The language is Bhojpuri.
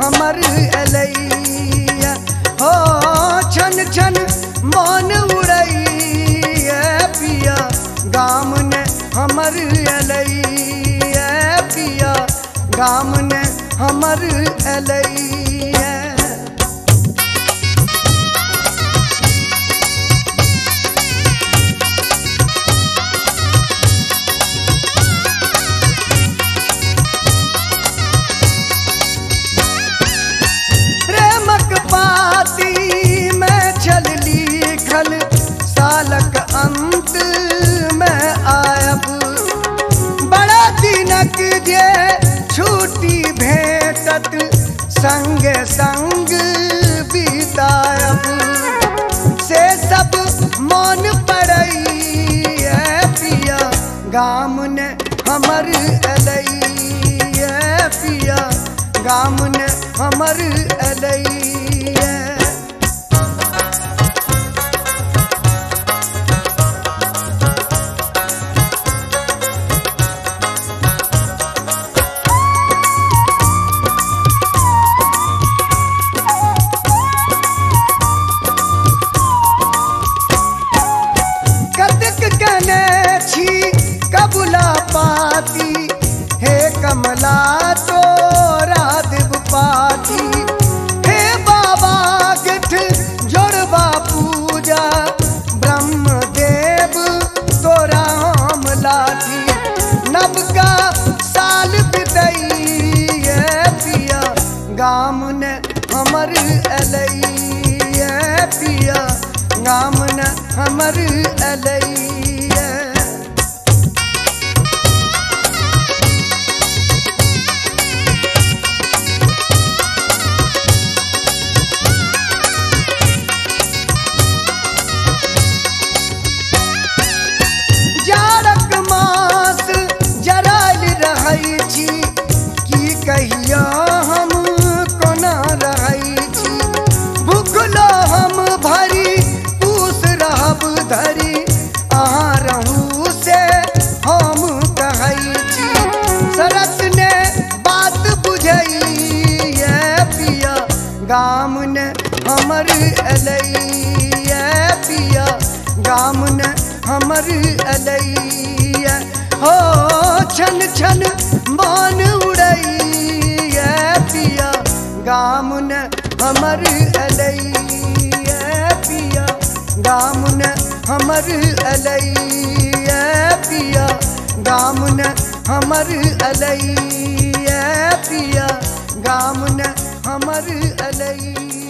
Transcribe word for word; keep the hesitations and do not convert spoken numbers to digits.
हमर अलैया हो छन छन मन उड़ैया पिया गाम ने हमर अलैया पिया गाम ने हमर अलैया। प्रेमक पाती में छल लिखल सालक अंत में आयब बड़ा दिनक जे छुट्टी भेटत संगे संग बितायब से सब मन पड़ैया पिया गाम ने हमर अलैया पिया गाम ने हमर अलैया। कतेक कने छी कबुला पाती हे कमला तोरा देव पाती हे बाबा गिठ जोड़बा पूजा ब्रह्म देव तोरा हम लाठी नवका साल बितैया पिया गाम ने हमर अलैया पिया गाम ने हमर अलैया। जाड़क मास जरायल रहै छी की कहिया हम कोना रहै छी भूखलो हम भरी पूस रहब धरी अहाँ रहू से हम कहै छी सरस ने बात बुझैया पिया गाम ने हमर अलैया पिया गाम ने हमर अलैया हो छन छन मन उड़ैया पिया गाम ने हमर अलैया पिया गाम ने हमर अलैया पिया गाम ने हमर अलैया पिया गाम ने हमर अलैया।